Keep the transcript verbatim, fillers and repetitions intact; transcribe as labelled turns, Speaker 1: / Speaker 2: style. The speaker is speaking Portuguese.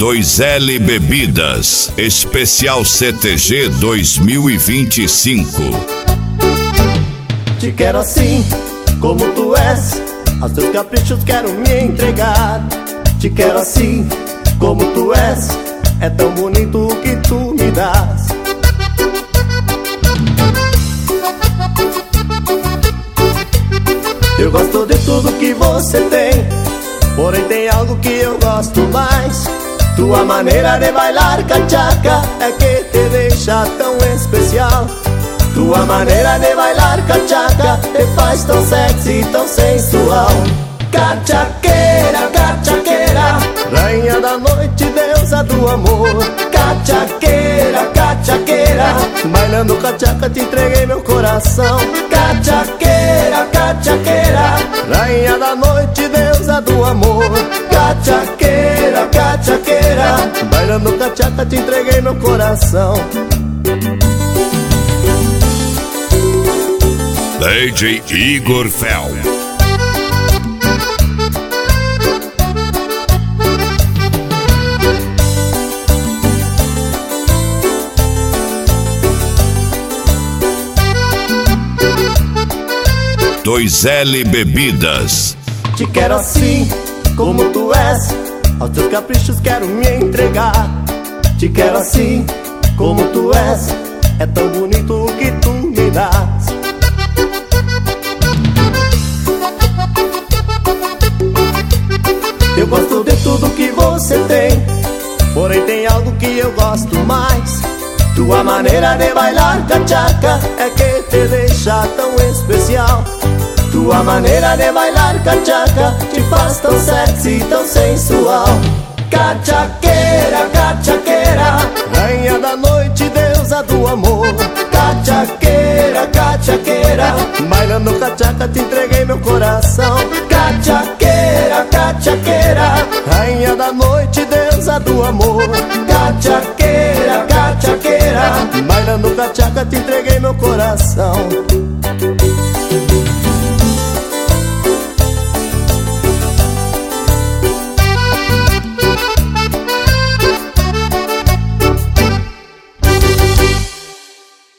Speaker 1: dois L Bebidas, especial C T G dois mil e vinte e cinco.
Speaker 2: Te quero assim, como tu és, aos teus caprichos quero me entregar. Te quero assim, como tu és, é tão bonito o que tu me dás. Eu gosto de tudo que você tem, porém tem algo que eu gosto mais. Tua maneira de bailar cachaca é que te deixa tão especial. Tua maneira de bailar cachaca te faz tão sexy, tão sensual. Cachaqueira, cachaqueira, rainha da noite, deusa do amor. Cachaqueira, cachaqueira, bailando cachaca te entreguei meu coração. Cachaqueira, cachaqueira, rainha da noite, deusa do amor. Cachaqueira, cachaqueira, bailando cachaca te entreguei meu coração.
Speaker 1: D J Igor Fel. dois L Bebidas.
Speaker 2: Te quero assim, como tu és, aos teus caprichos quero me entregar. Te quero assim, como tu és, é tão bonito o que tu me dás. Eu gosto de tudo que você tem, porém tem algo que eu gosto mais. Tua maneira de bailar cachaca é que te deixa tão especial. Tua maneira de bailar cachaca te faz tão sexy, tão sensual. Cachaqueira, cachaqueira, rainha da noite, deusa do amor. Cachaqueira, cachaqueira, bailando cachaca te entreguei meu coração. Cachaqueira, cachaqueira, rainha da noite, deusa do amor. Cachaqueira, cachaqueira, bailando cachaca te entreguei meu coração.